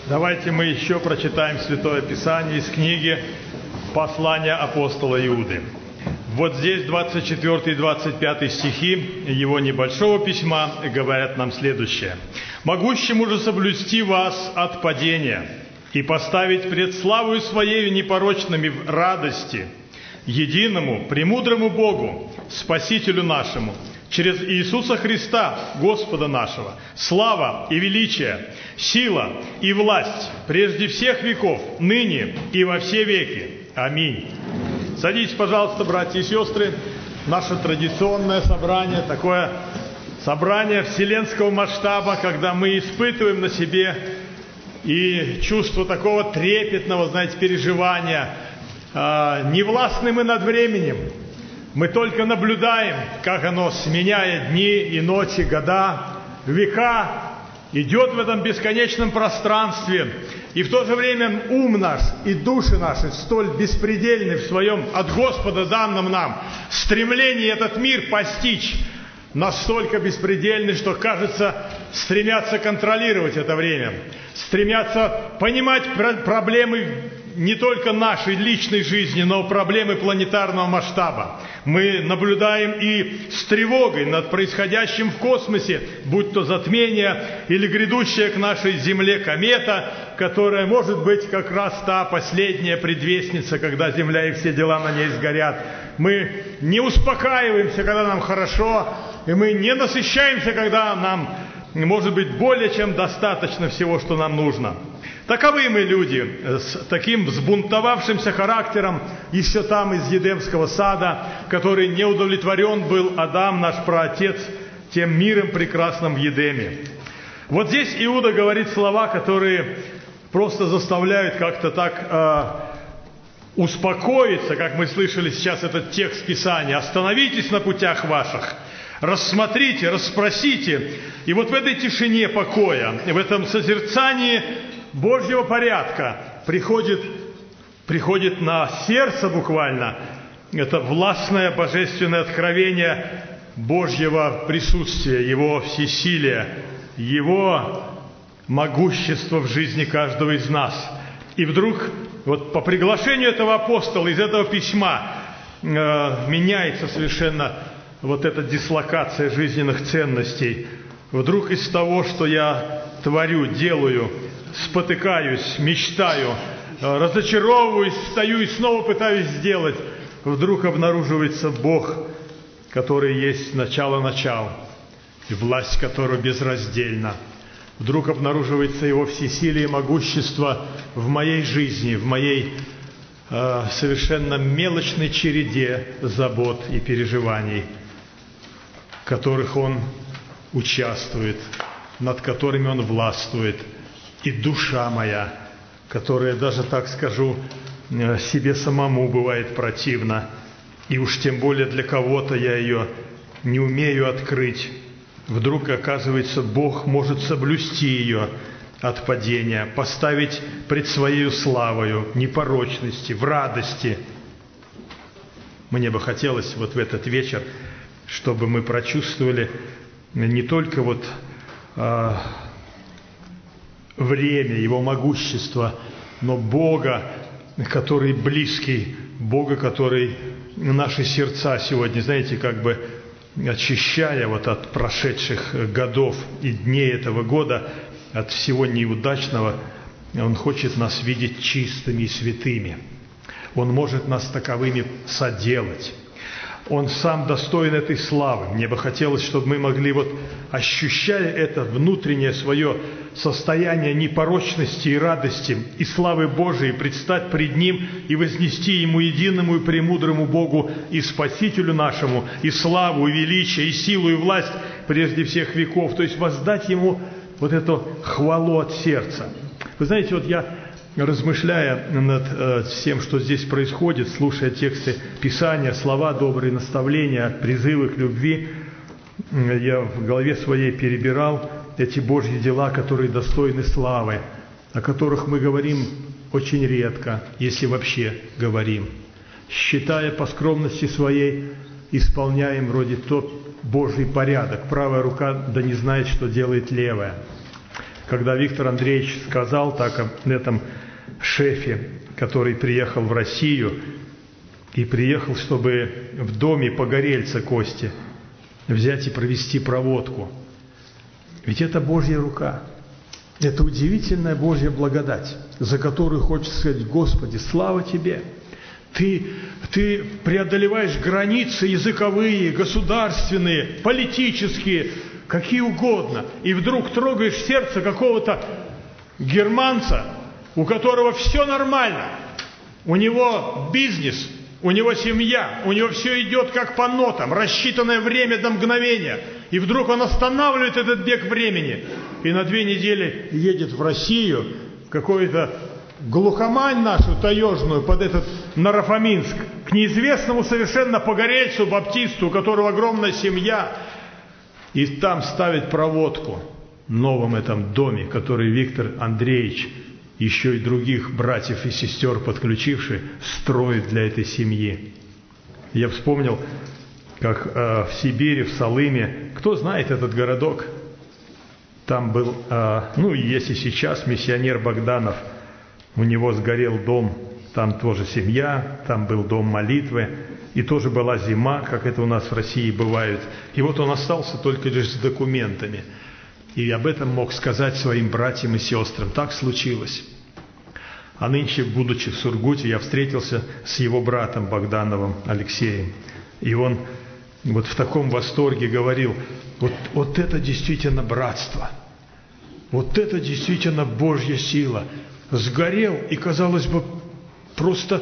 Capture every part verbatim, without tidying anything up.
Давайте мы еще прочитаем Святое Писание из книги «Послания апостола Иуды». Вот здесь двадцать четвёртый и двадцать пятый стихи его небольшого письма говорят нам следующее. «Могущему же соблюсти вас от падения и поставить пред славою Своею непорочными в радости, единому, премудрому Богу, Спасителю нашему, через Иисуса Христа, Господа нашего, слава и величие, сила и власть прежде всех веков, ныне и во все веки. Аминь». Садитесь, пожалуйста, братья и сестры. Наше традиционное собрание, такое собрание вселенского масштаба, когда мы испытываем на себе и чувство такого трепетного, знаете, переживания. Не властны мы над временем. Мы только наблюдаем, как оно, сменяя дни и ночи, года, века, идет в этом бесконечном пространстве. И в то же время ум наш и души наши столь беспредельны в своем от Господа данном нам стремлении этот мир постичь, настолько беспредельны, что, кажется, стремятся контролировать это время, стремятся понимать проблемы не только нашей личной жизни, но проблемы планетарного масштаба. Мы наблюдаем и с тревогой над происходящим в космосе, будь то затмение или грядущая к нашей Земле комета, которая может быть как раз та последняя предвестница, когда Земля и все дела на ней сгорят. Мы не успокаиваемся, когда нам хорошо, и мы не насыщаемся, когда нам, может быть, более чем достаточно всего, что нам нужно. Таковы мы люди, с таким взбунтовавшимся характером, еще там из Едемского сада, который не удовлетворен был Адам, наш праотец, тем миром прекрасным в Едеме. Вот здесь Иуда говорит слова, которые просто заставляют как-то так э, успокоиться, как мы слышали сейчас этот текст Писания. «Остановитесь на путях ваших, рассмотрите, расспросите». И вот в этой тишине покоя, в этом созерцании Божьего порядка приходит, приходит на сердце буквально это властное божественное откровение Божьего присутствия, Его всесилия, Его могущества в жизни каждого из нас. И вдруг вот по приглашению этого апостола из этого письма э, меняется совершенно вот эта дислокация жизненных ценностей. Вдруг из того, что я творю, делаю, спотыкаюсь, мечтаю, разочаровываюсь, встаю и снова пытаюсь сделать, вдруг обнаруживается Бог, который есть начало начал, и власть которого безраздельна. Вдруг обнаруживается Его всесилие и могущество в моей жизни, в моей э, совершенно мелочной череде забот и переживаний, в которых Он участвует, над которыми Он властвует. И душа моя, которая, даже так скажу, себе самому бывает противна, и уж тем более для кого-то я ее не умею открыть, вдруг, оказывается, Бог может соблюсти ее от падения, поставить пред Своею славою, непорочности, в радости. Мне бы хотелось вот в этот вечер, чтобы мы прочувствовали не только вот а, время, Его могущество, но Бога, который близкий, Бога, который наши сердца сегодня, знаете, как бы очищая вот от прошедших годов и дней этого года, от всего неудачного, Он хочет нас видеть чистыми и святыми. Он может нас таковыми соделать. Он Сам достоин этой славы. Мне бы хотелось, чтобы мы могли, вот, ощущая это внутреннее свое состояние непорочности и радости и славы Божией, предстать пред Ним и вознести Ему единому и премудрому Богу и Спасителю нашему и славу, и величие, и силу, и власть прежде всех веков. То есть воздать Ему вот эту хвалу от сердца. Вы знаете, вот я, размышляя над э, всем, что здесь происходит, слушая тексты Писания, слова добрые, наставления, призывы к любви, э, я в голове своей перебирал эти Божьи дела, которые достойны славы, о которых мы говорим очень редко, если вообще говорим. Считая по скромности своей, исполняем вроде тот Божий порядок. Правая рука да не знает, что делает левая. когда Виктор Андреевич сказал так об этом шефе, который приехал в Россию и приехал, чтобы в доме погорельца Кости взять и провести проводку. Ведь это Божья рука. Это удивительная Божья благодать, за которую хочется сказать: Господи, слава Тебе! Ты, ты преодолеваешь границы языковые, государственные, политические, какие угодно, и вдруг трогаешь сердце какого-то германца, у которого все нормально, у него бизнес, у него семья, у него все идет как по нотам, рассчитанное время до мгновения, и вдруг он останавливает этот бег времени и на две недели едет в Россию, в какую-то глухомань нашу таежную, под этот Нарафаминск, к неизвестному совершенно погорельцу, баптисту, у которого огромная семья, и там ставит проводку в новом этом доме, который Виктор Андреевич, еще и других братьев и сестер подключивший, строит для этой семьи. Я вспомнил, как э, в Сибири, в Салыме, кто знает этот городок, там был, э, ну и есть и сейчас, миссионер Богданов, у него сгорел дом, там тоже семья, там был дом молитвы, и тоже была зима, как это у нас в России бывает. И вот он остался только лишь с документами. И об этом мог сказать своим братьям и сестрам. Так случилось. А нынче, будучи в Сургуте, я встретился с его братом Богдановым Алексеем. И он вот в таком восторге говорил: вот, вот это действительно братство. Вот это действительно Божья сила. Сгорел, и, казалось бы, просто...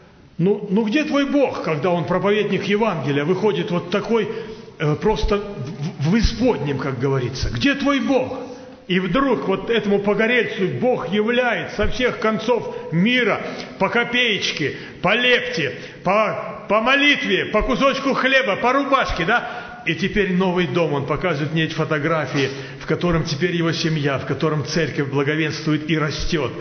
Ну, ну где твой Бог, когда он, проповедник Евангелия, выходит вот такой, э, просто в, в исподнем, как говорится? Где твой Бог? И вдруг вот этому погорельцу Бог являет со всех концов мира по копеечке, по лепте, по, по молитве, по кусочку хлеба, по рубашке, да? И теперь новый дом, он показывает мне эти фотографии, в котором теперь его семья, в котором церковь благовенствует и растет.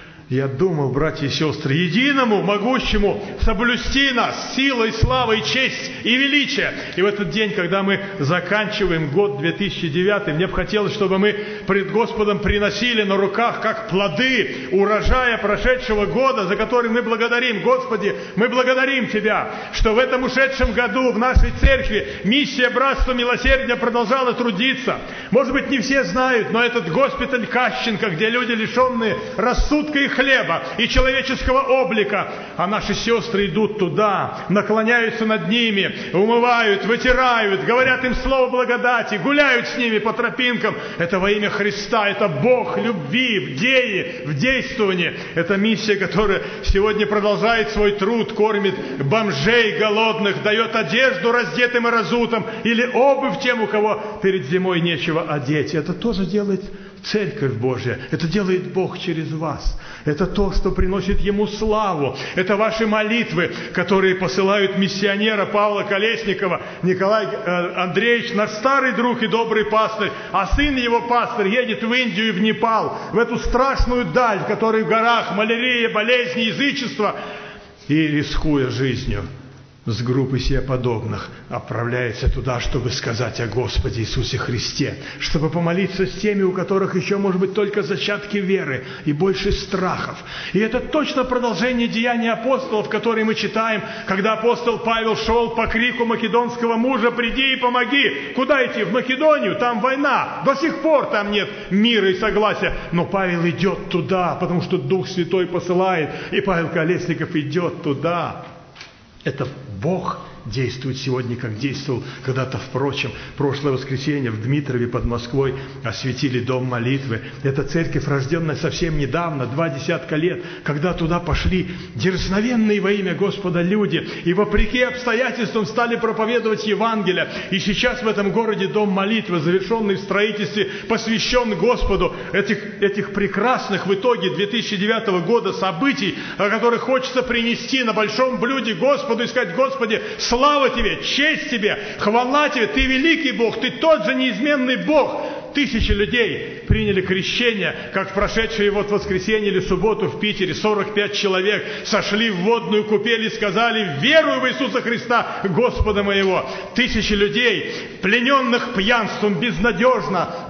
Я думал, братья и сестры, единому, могущему соблюсти нас силой, славой, честь и величие. И в этот день, когда мы заканчиваем год две тысячи девятый, мне бы хотелось, чтобы мы пред Господом приносили на руках, как плоды урожая прошедшего года, за который мы благодарим. Господи, мы благодарим Тебя, что в этом ушедшем году в нашей церкви миссия Братства Милосердия продолжала трудиться. Может быть, не все знают, но этот госпиталь Кащенко, где люди, лишенные рассудка и хлеба и человеческого облика, а наши сестры идут туда, наклоняются над ними, умывают, вытирают, говорят им слово благодати, гуляют с ними по тропинкам. Это во имя Христа, это Бог любви в деле, в действовании. Это миссия, которая сегодня продолжает свой труд, кормит бомжей голодных, дает одежду раздетым и разутым или обувь тем, у кого перед зимой нечего одеть. Это тоже делает Церковь Божья. Это делает Бог через вас. Это то, что приносит Ему славу. Это ваши молитвы, которые посылают миссионера Павла Колесникова. Николай э, Андреевич, наш старый друг и добрый пастырь, а сын его пастырь едет в Индию и в Непал, в эту страшную даль, в которой в горах малярия, болезни, язычество, и, рискуя жизнью, с группой себе подобных отправляется туда, чтобы сказать о Господе Иисусе Христе, чтобы помолиться с теми, у которых еще, может быть, только зачатки веры и больше страхов. И это точно продолжение деяний апостолов, которые мы читаем, когда апостол Павел шел по крику македонского мужа: «Приди и помоги». Куда идти? В Македонию? Там война. До сих пор там нет мира и согласия. Но Павел идет туда, потому что Дух Святой посылает, и Павел Колесников идет туда. Это Бог действует сегодня, как действовал когда-то, впрочем. Прошлое воскресенье в Дмитрове под Москвой осветили дом молитвы. Это церковь, рожденная совсем недавно, два десятка лет, когда туда пошли дерзновенные во имя Господа люди, и вопреки обстоятельствам стали проповедовать Евангелие. И сейчас в этом городе дом молитвы, завершенный в строительстве, посвящен Господу. Этих, этих прекрасных в итоге две тысячи девятого года событий, о которых хочется принести на большом блюде Господу и сказать: Господи, слава Тебе, честь Тебе, хвала Тебе, Ты великий Бог, Ты тот же неизменный Бог. Тысячи людей приняли крещение, как в прошедшее вот воскресенье или субботу в Питере. сорок пять человек сошли в водную купель и сказали: «Верую в Иисуса Христа, Господа моего». Тысячи людей, плененных пьянством, безнадежно,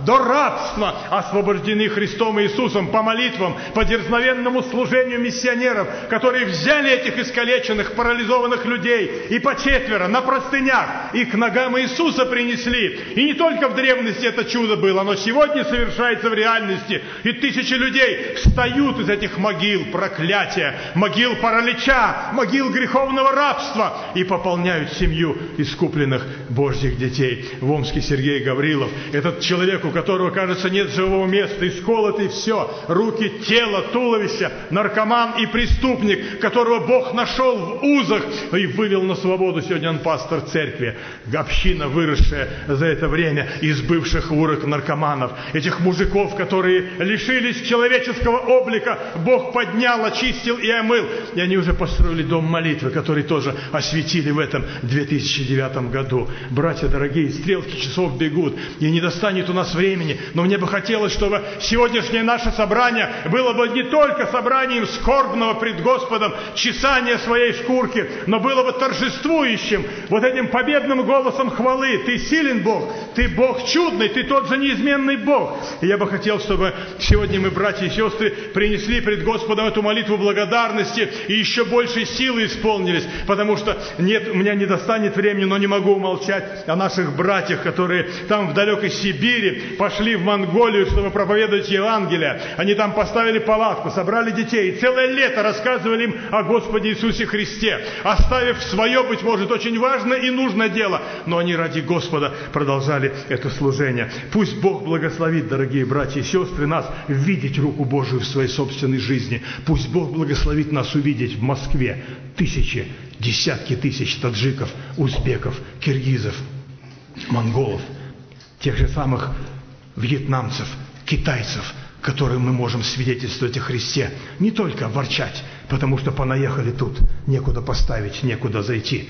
до рабства освобождены Христом Иисусом по молитвам, по дерзновенному служению миссионеров, которые взяли этих искалеченных, парализованных людей и по четверо на простынях и к ногам Иисуса принесли. И не только в древности это чудо было, но сегодня совершается в реальности. И тысячи людей встают из этих могил проклятия, могил паралича, могил греховного рабства и пополняют семью искупленных Божьих детей. В Омске Сергей Гаврилов, этот человек, у которого, кажется, нет живого места, исколотый все, руки, тело, туловище, наркоман и преступник, которого Бог нашел в узах и вывел на свободу. Сегодня он пастор церкви. Община, выросшая за это время из бывших урок наркоманов. Этих мужиков, которые лишились человеческого облика, Бог поднял, очистил и омыл. И они уже построили дом молитвы, который тоже осветили в этом две тысячи девятом году. Братья дорогие, стрелки часов бегут, и не достанет у нас времени. Но мне бы хотелось, чтобы сегодняшнее наше собрание было бы не только собранием скорбного пред Господом, чесания своей шкурки, но было бы торжествующим вот этим победным голосом хвалы. Ты силен Бог, ты Бог чудный, ты тот же неизменный Бог. И я бы хотел, чтобы сегодня мы, братья и сестры, принесли пред Господом эту молитву благодарности и еще большей силы исполнились, потому что нет, у меня не достанет времени, но не могу умолчать о наших братьях, которые там в далекой Сибири пошли в Монголию, чтобы проповедовать Евангелие. Они там поставили палатку, собрали детей, и целое лето рассказывали им о Господе Иисусе Христе, оставив свое, быть может, очень важное и нужное дело, но они ради Господа продолжали это служение. Пусть Бог благословит, дорогие братья и сестры, нас видеть руку Божию в своей собственной жизни. Пусть Бог благословит нас увидеть в Москве тысячи, десятки тысяч таджиков, узбеков, киргизов, монголов, тех же самых вьетнамцев, китайцев, которым мы можем свидетельствовать о Христе. Не только ворчать, потому что понаехали тут, некуда поставить, некуда зайти,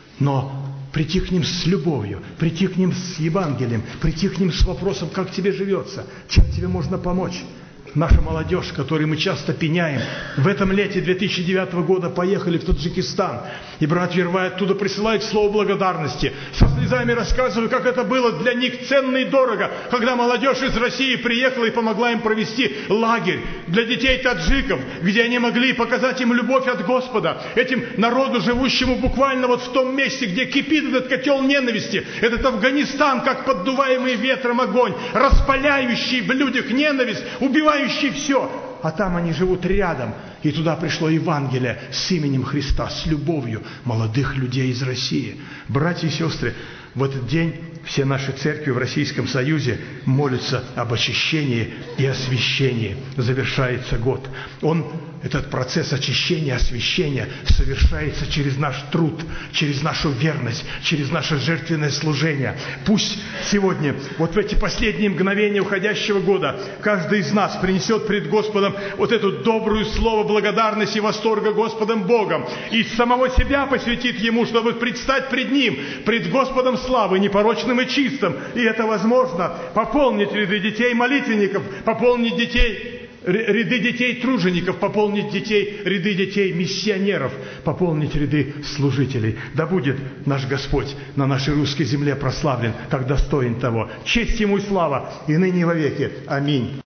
но прийти к ним с любовью, прийти к ним с Евангелием, прийти к ним с вопросом, как тебе живется, чем тебе можно помочь. Наша молодежь, которой мы часто пеняем, в этом лете две тысячи девятого года поехали в Таджикистан. И брат Вервай оттуда присылает слово благодарности. Со слезами рассказываю, как это было для них ценно и дорого, когда молодежь из России приехала и помогла им провести лагерь для детей таджиков, где они могли показать им любовь от Господа. Этим народу, живущему буквально вот в том месте, где кипит этот котел ненависти, этот Афганистан, как поддуваемый ветром огонь, распаляющий в людях ненависть, убивающий все, а там они живут рядом, и туда пришло Евангелие с именем Христа, с любовью молодых людей из России. Братья и сестры, в этот день все наши церкви в Российском Союзе молятся об очищении и освящении. Завершается год. Он, этот процесс очищения, освящения совершается через наш труд, через нашу верность, через наше жертвенное служение. Пусть сегодня, вот в эти последние мгновения уходящего года, каждый из нас принесет пред Господом вот эту добрую слово благодарности и восторга Господом Богом, и самого себя посвятит Ему, чтобы предстать пред Ним, пред Господом славы, непорочным и чистым. И это возможно пополнить ряды детей-молитвенников, пополнить детей, ряды детей-тружеников, пополнить детей, ряды детей-миссионеров, пополнить ряды служителей. Да будет наш Господь на нашей русской земле прославлен, как достоин того. Честь Ему и слава, и ныне и вовеки. Аминь.